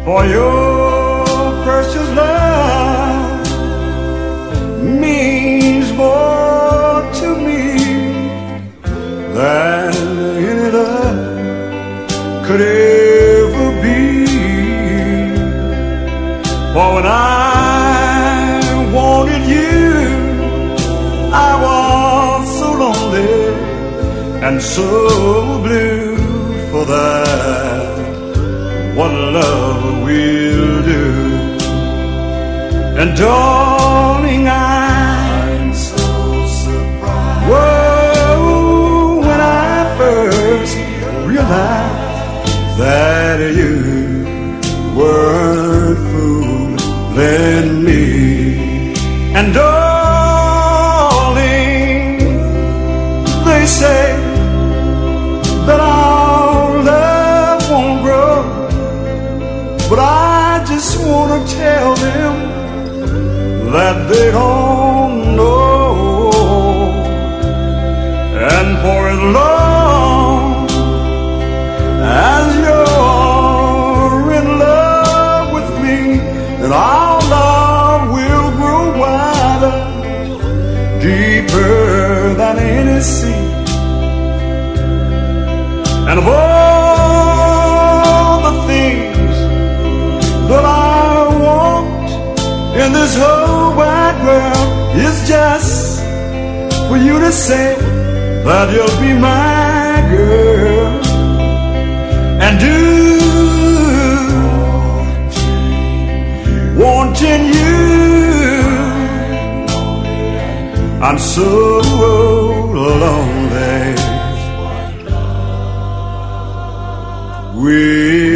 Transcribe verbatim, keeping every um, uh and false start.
for your precious love means more to me than any love could ever be. For when I wanted you, I was so lonely and so blue. For that, what love will do. And darling, I'm so surprised. Whoa, when I first realized that you weren't fooling me. And darling, they say that our love won't grow, but I just want to tell them that they don't know. And for as long as you're in love with me, then our love will grow wider, deeper than any sea. And of all the things that I want in this whole wide world is just for you to say that you'll be my girl. And do wanting you, I'm so lonely. We